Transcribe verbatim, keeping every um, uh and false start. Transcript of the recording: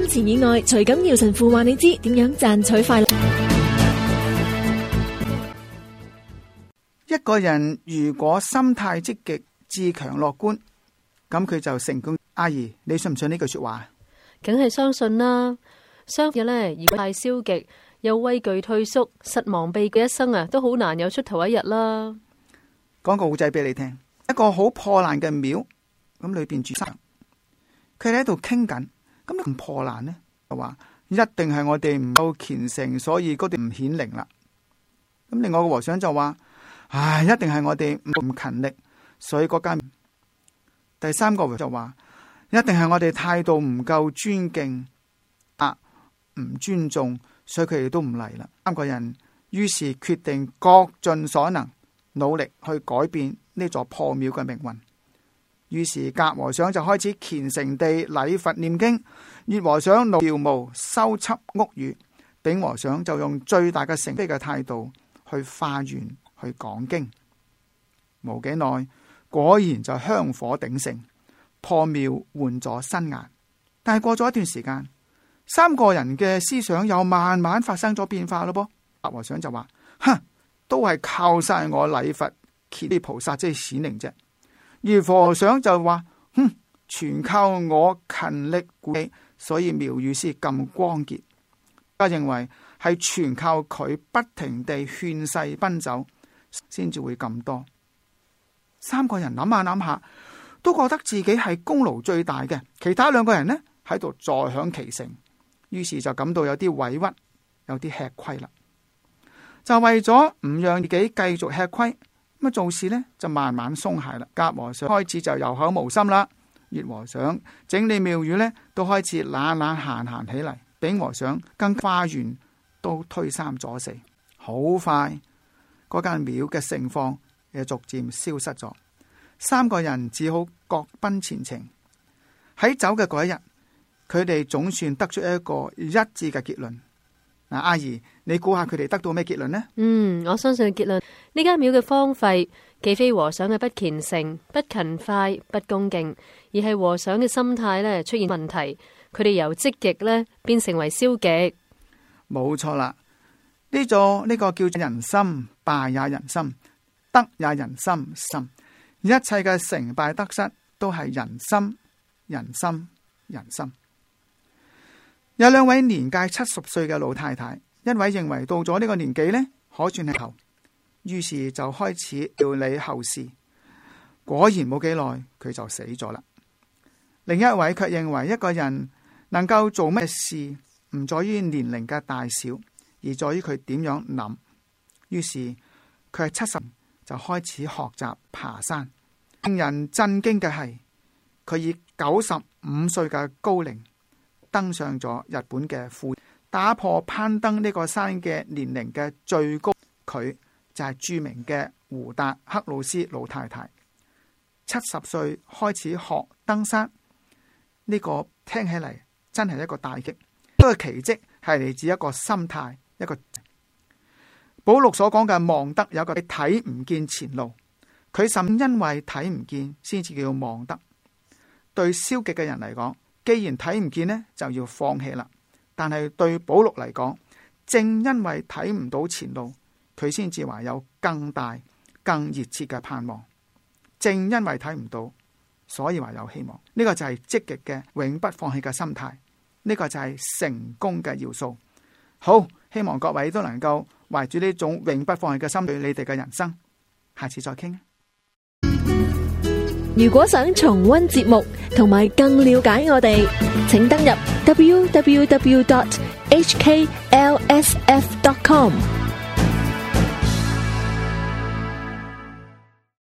金錢以外，徐錦耀神父話你知點樣賺取快樂。 一個人如果心態積極、自強樂觀，咁佢就成功。阿姨，你信唔信呢句說話？ 梗係相信啦。相反呢，如果太消極，又畏懼退縮、失望避嘅一生啊，都好難有出頭一日啦。 講個故仔俾你聽，一個好破爛嘅廟，咁裏邊住三人，佢哋喺度傾緊。咁咁破爛呢，就話一定係我哋唔夠虔誠，所以嗰啲唔顯靈啦。咁另外個和尚就話：唉，一定係我哋唔勤力，所以嗰間。第三個就話：一定係我哋態度唔夠尊敬啊，唔尊重，所以佢哋都唔嚟啦。三個人於是決定各盡所能，努力去改變呢座破廟嘅命運。於是格和尚就開始虔誠地禮佛念經，月和尚勞條毛修葺屋宇，丙和尚就用最大嘅誠悲嘅態度去化緣去講經。冇幾耐，果然就香火鼎盛，破廟換咗新顏。但係過咗一段時間，三個人嘅思想又慢慢發生咗變化咯噃。格和尚就話：哼，都係靠晒我禮佛揭啲菩薩即係顯靈啫。而和尚就話：哼，全靠我勤力鼓勵，所以廟宇先咁光潔。他認為係全靠佢不停地勸世奔走，先至會咁多。三個人諗下諗下，都覺得自己係功勞最大嘅，其他兩個人呢喺度坐享其成，於是就感到有啲委屈，有啲吃虧啦。就為咗唔讓自己繼續吃虧，咁做事呢就慢慢鬆懈啦。甲和尚開始就有口無心啦，乙和尚整理廟宇呢都開始懶懶閒閒起嚟，丙和尚更花園都推三阻四，好快嗰間廟嘅盛況也逐漸消失咗。三個人只好各奔前程。喺走嘅嗰一日，佢哋總算得出一個一致嘅結論。嗱，阿姨，你估下佢哋得到咩結論呢？ 嗯，我相信結論，呢間廟嘅荒廢，既非和尚嘅不虔誠、不勤快、不恭敬，而係和尚嘅心態咧出現問題。佢哋由積極咧變成為消極。 冇錯啦，呢座呢個叫做人心，敗也人心，得也人心心。一切嘅成敗得失都係人心，人心，人心。有兩位年屆七十歲嘅老太太，一位認為到咗呢個年紀呢，可算係頭，於是就開始料理後事。果然冇幾耐，佢就死咗啦。另一位卻認為一個人能夠做咩事，唔在於年齡嘅大小，而在於佢點樣諗。於是佢係七十就開始學習爬山。令人震驚嘅係，佢以九十五歲嘅高齡登上咗日本嘅富，打破攀登呢個山嘅年齡嘅最高。佢就係著名嘅胡達克魯斯老太太，七十歲開始學登山。呢個聽起嚟真係一個大奇，呢個奇蹟係嚟自一個心態。一個保祿所講嘅望德，有一個睇唔見前路，佢甚因為睇唔見先至叫望德。對消極嘅人嚟講，既然睇唔見呢，就要放棄啦。但係對保祿嚟講，正因為睇唔到前路，佢先至話有更大、更熱切嘅盼望。正因為睇唔到，所以話有希望。呢個就係積極嘅、永不放棄嘅心態。呢個就係成功嘅要素。好，希望各位都能夠懷住呢種永不放棄嘅心對你哋嘅人生。下次再傾。 如果想重溫節目同埋更了解我哋，請登入 w w w dot h k l s f dot com。